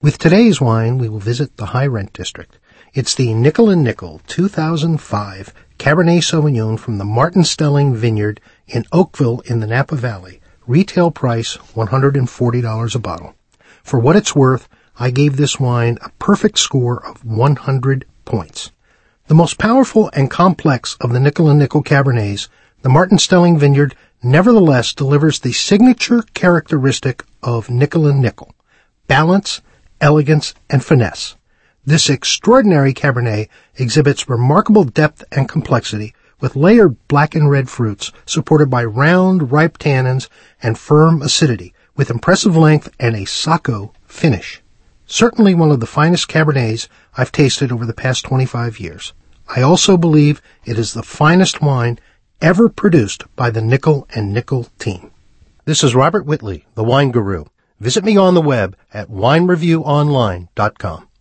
With today's wine, we will visit the High Rent District. It's the Nickel and Nickel 2005 Cabernet Sauvignon from the Martin Stelling Vineyard in Oakville in the Napa Valley. Retail price $140 a bottle. For what it's worth, I gave this wine a perfect score of 100 points. The most powerful and complex of the Nickel and Nickel Cabernets, the Martin Stelling Vineyard nevertheless delivers the signature characteristic of Nickel and Nickel: balance, elegance, and finesse. This extraordinary Cabernet exhibits remarkable depth and complexity with layered black and red fruits supported by round, ripe tannins and firm acidity with impressive length and a Sacco finish. Certainly one of the finest Cabernets I've tasted over the past 25 years. I also believe it is the finest wine ever produced by the Nickel and Nickel team. This is Robert Whitley, the Wine Guru. Visit me on the web at winereviewonline.com.